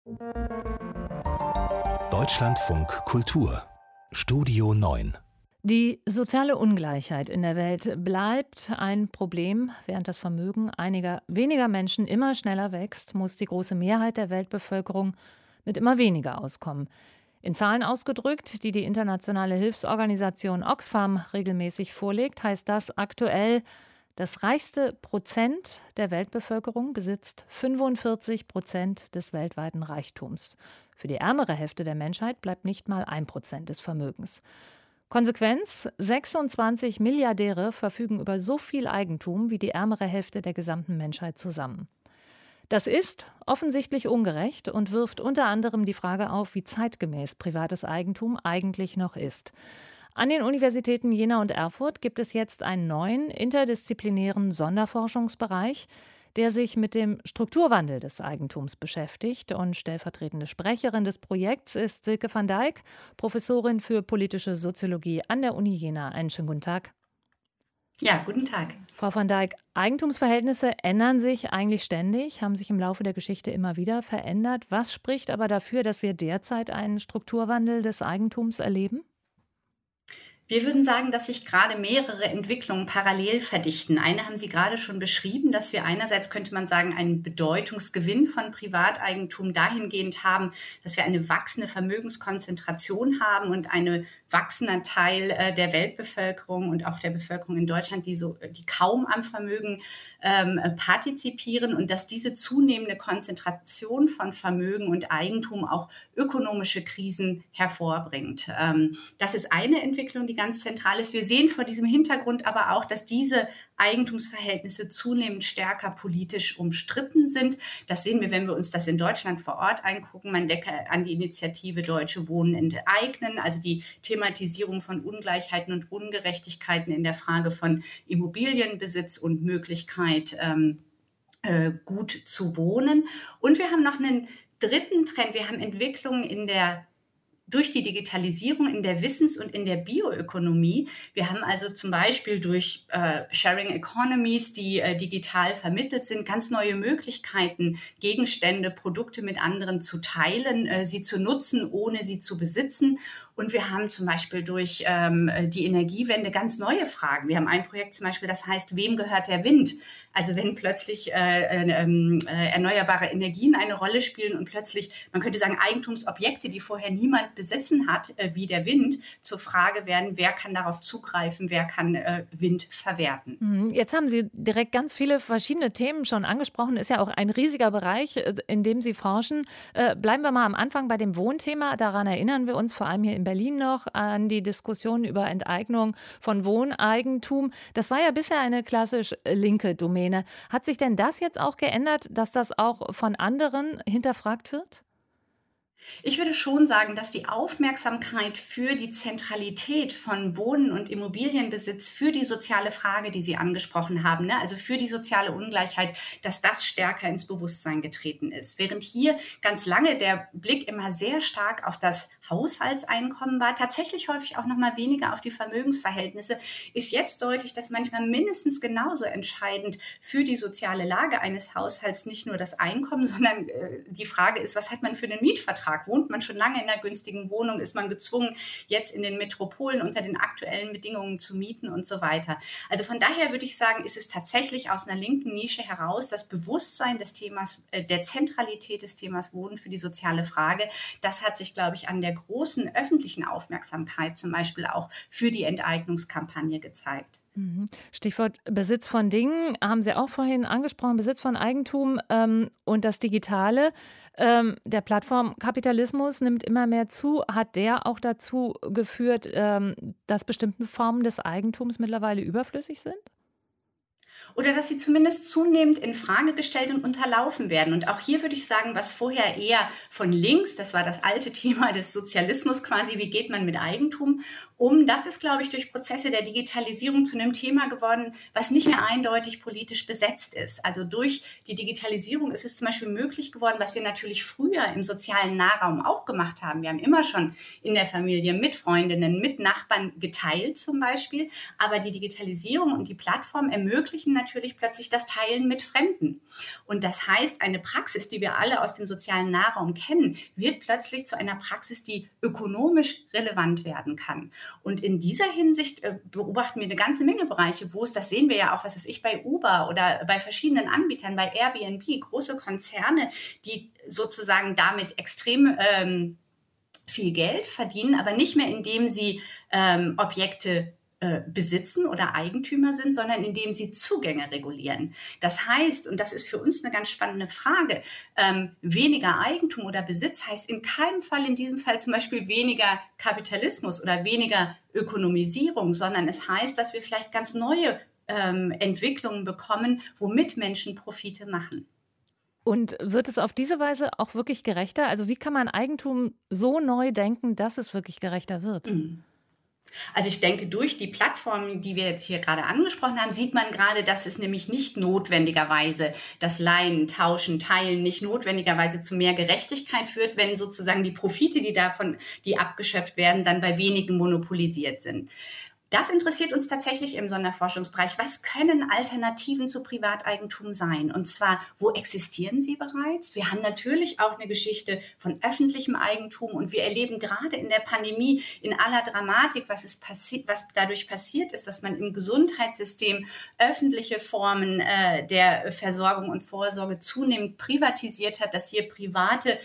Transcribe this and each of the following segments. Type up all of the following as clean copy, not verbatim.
Deutschlandfunk Kultur Studio 9. Die soziale Ungleichheit in der Welt bleibt ein Problem. Während das Vermögen einiger weniger Menschen immer schneller wächst, muss die große Mehrheit der Weltbevölkerung mit immer weniger auskommen. In Zahlen ausgedrückt, die die internationale Hilfsorganisation Oxfam regelmäßig vorlegt, heißt das aktuell: Das reichste Prozent der Weltbevölkerung besitzt 45% des weltweiten Reichtums. Für die ärmere Hälfte der Menschheit bleibt nicht mal 1% des Vermögens. Konsequenz: 26 Milliardäre verfügen über so viel Eigentum wie die ärmere Hälfte der gesamten Menschheit zusammen. Das ist offensichtlich ungerecht und wirft unter anderem die Frage auf, wie zeitgemäß privates Eigentum eigentlich noch ist. An den Universitäten Jena und Erfurt gibt es jetzt einen neuen interdisziplinären Sonderforschungsbereich, der sich mit dem Strukturwandel des Eigentums beschäftigt. Und stellvertretende Sprecherin des Projekts ist Silke van Dijk, Professorin für politische Soziologie an der Uni Jena. Einen schönen guten Tag. Ja, guten Tag. Frau van Dijk, Eigentumsverhältnisse ändern sich eigentlich ständig, haben sich im Laufe der Geschichte immer wieder verändert. Was spricht aber dafür, dass wir derzeit einen Strukturwandel des Eigentums erleben? Wir würden sagen, dass sich gerade mehrere Entwicklungen parallel verdichten. Eine haben Sie gerade schon beschrieben, dass wir einerseits, könnte man sagen, einen Bedeutungsgewinn von Privateigentum dahingehend haben, dass wir eine wachsende Vermögenskonzentration haben und einen wachsender Teil der Weltbevölkerung und auch der Bevölkerung in Deutschland, die kaum am Vermögen partizipieren, und dass diese zunehmende Konzentration von Vermögen und Eigentum auch ökonomische Krisen hervorbringt. Das ist eine Entwicklung, die ganz zentral ist. Wir sehen vor diesem Hintergrund aber auch, dass diese Eigentumsverhältnisse zunehmend stärker politisch umstritten sind. Das sehen wir, wenn wir uns das in Deutschland vor Ort angucken. Man denke an die Initiative Deutsche Wohnen enteignen, also die Thematisierung von Ungleichheiten und Ungerechtigkeiten in der Frage von Immobilienbesitz und Möglichkeit, gut zu wohnen. Und wir haben noch einen dritten Trend. Wir haben Entwicklungen durch die Digitalisierung in der Wissens- und in der Bioökonomie. Wir haben also zum Beispiel durch Sharing Economies, die digital vermittelt sind, ganz neue Möglichkeiten, Gegenstände, Produkte mit anderen zu teilen, sie zu nutzen, ohne sie zu besitzen. Und wir haben zum Beispiel durch die Energiewende ganz neue Fragen. Wir haben ein Projekt zum Beispiel, das heißt, wem gehört der Wind? Also wenn plötzlich erneuerbare Energien eine Rolle spielen und plötzlich, man könnte sagen, Eigentumsobjekte, die vorher niemand besessen hat, wie der Wind, zur Frage werden, wer kann darauf zugreifen, wer kann Wind verwerten. Jetzt haben Sie direkt ganz viele verschiedene Themen schon angesprochen. Ist ja auch ein riesiger Bereich, in dem Sie forschen. Bleiben wir mal am Anfang bei dem Wohnthema. Daran erinnern wir uns vor allem hier in Berlin noch an die Diskussion über Enteignung von Wohneigentum. Das war ja bisher eine klassisch linke Domäne. Hat sich denn das jetzt auch geändert, dass das auch von anderen hinterfragt wird? Ich würde schon sagen, dass die Aufmerksamkeit für die Zentralität von Wohnen und Immobilienbesitz, für die soziale Frage, die Sie angesprochen haben, also für die soziale Ungleichheit, dass das stärker ins Bewusstsein getreten ist. Während hier ganz lange der Blick immer sehr stark auf das Haushaltseinkommen war, tatsächlich häufig auch noch mal weniger auf die Vermögensverhältnisse, ist jetzt deutlich, dass manchmal mindestens genauso entscheidend für die soziale Lage eines Haushalts nicht nur das Einkommen, sondern die Frage ist, was hat man für einen Mietvertrag? Wohnt man schon lange in einer günstigen Wohnung? Ist man gezwungen, jetzt in den Metropolen unter den aktuellen Bedingungen zu mieten und so weiter? Also von daher würde ich sagen, ist es tatsächlich aus einer linken Nische heraus das Bewusstsein des Themas, der Zentralität des Themas Wohnen für die soziale Frage. Das hat sich, glaube ich, an der großen öffentlichen Aufmerksamkeit zum Beispiel auch für die Enteignungskampagne gezeigt. Stichwort Besitz von Dingen haben Sie auch vorhin angesprochen, Besitz von Eigentum und das Digitale. Der Plattformkapitalismus nimmt immer mehr zu. Hat der auch dazu geführt, dass bestimmte Formen des Eigentums mittlerweile überflüssig sind? Oder dass sie zumindest zunehmend in Frage gestellt und unterlaufen werden. Und auch hier würde ich sagen, was vorher eher von links, das war das alte Thema des Sozialismus quasi, wie geht man mit Eigentum um, das ist, glaube ich, durch Prozesse der Digitalisierung zu einem Thema geworden, was nicht mehr eindeutig politisch besetzt ist. Also durch die Digitalisierung ist es zum Beispiel möglich geworden, was wir natürlich früher im sozialen Nahraum auch gemacht haben. Wir haben immer schon in der Familie mit Freundinnen, mit Nachbarn geteilt zum Beispiel, aber die Digitalisierung und die Plattform ermöglichen ermöglichen natürlich plötzlich das Teilen mit Fremden. Und das heißt, eine Praxis, die wir alle aus dem sozialen Nahraum kennen, wird plötzlich zu einer Praxis, die ökonomisch relevant werden kann. Und in dieser Hinsicht beobachten wir eine ganze Menge Bereiche, wo es, das sehen wir ja auch, was weiß ich, bei Uber oder bei verschiedenen Anbietern, bei Airbnb, große Konzerne, die sozusagen damit extrem viel Geld verdienen, aber nicht mehr, indem sie Objekte besitzen oder Eigentümer sind, sondern indem sie Zugänge regulieren. Das heißt, und das ist für uns eine ganz spannende Frage, weniger Eigentum oder Besitz heißt in keinem Fall, in diesem Fall zum Beispiel weniger Kapitalismus oder weniger Ökonomisierung, sondern es heißt, dass wir vielleicht ganz neue Entwicklungen bekommen, womit Menschen Profite machen. Und wird es auf diese Weise auch wirklich gerechter? Also wie kann man Eigentum so neu denken, dass es wirklich gerechter wird? Also ich denke, durch die Plattformen, die wir jetzt hier gerade angesprochen haben, sieht man gerade, dass es nämlich nicht notwendigerweise das Leihen, Tauschen, Teilen nicht notwendigerweise zu mehr Gerechtigkeit führt, wenn sozusagen die Profite, die abgeschöpft werden, dann bei wenigen monopolisiert sind. Das interessiert uns tatsächlich im Sonderforschungsbereich. Was können Alternativen zu Privateigentum sein? Und zwar, wo existieren sie bereits? Wir haben natürlich auch eine Geschichte von öffentlichem Eigentum und wir erleben gerade in der Pandemie in aller Dramatik, was dadurch passiert ist, dass man im Gesundheitssystem öffentliche Formen der Versorgung und Vorsorge zunehmend privatisiert hat, dass hier private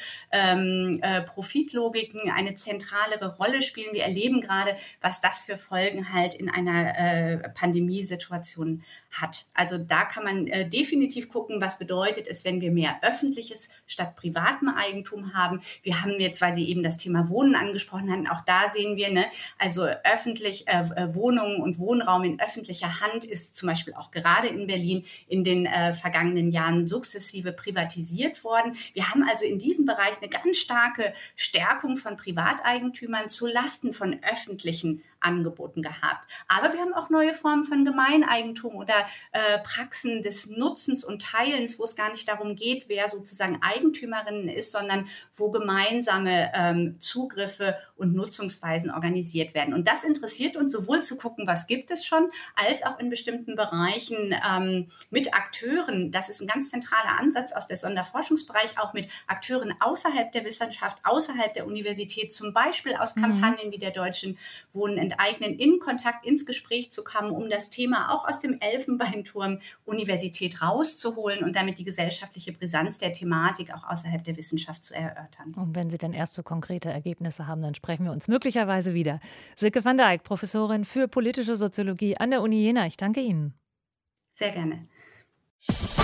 Profitlogiken eine zentralere Rolle spielen. Wir erleben gerade, was das für Folgen halt in einer Pandemiesituation hat. Also da kann man definitiv gucken, was bedeutet es, wenn wir mehr öffentliches statt privatem Eigentum haben. Wir haben jetzt, weil Sie eben das Thema Wohnen angesprochen haben, auch da sehen wir, also öffentlich Wohnungen und Wohnraum in öffentlicher Hand ist zum Beispiel auch gerade in Berlin in den vergangenen Jahren sukzessive privatisiert worden. Wir haben also in diesem Bereich eine ganz starke Stärkung von Privateigentümern zu Lasten von öffentlichen Angeboten gehabt. Aber wir haben auch neue Formen von Gemeineigentum oder Praxen des Nutzens und Teilens, wo es gar nicht darum geht, wer sozusagen Eigentümerinnen ist, sondern wo gemeinsame Zugriffe und Nutzungsweisen organisiert werden. Und das interessiert uns sowohl zu gucken, was gibt es schon, als auch in bestimmten Bereichen mit Akteuren. Das ist ein ganz zentraler Ansatz aus dem Sonderforschungsbereich, auch mit Akteuren außerhalb der Wissenschaft, außerhalb der Universität, zum Beispiel aus Kampagnen wie der Deutschen Wohnen enteignen, in Kontakt, ins Gespräch zu kommen, um das Thema auch aus dem Elfenbeinturm Universität rauszuholen und damit die gesellschaftliche Brisanz der Thematik auch außerhalb der Wissenschaft zu erörtern. Und wenn Sie dann erste konkrete Ergebnisse haben, dann sprechen wir uns möglicherweise wieder. Silke van Dijk, Professorin für politische Soziologie an der Uni Jena. Ich danke Ihnen. Sehr gerne.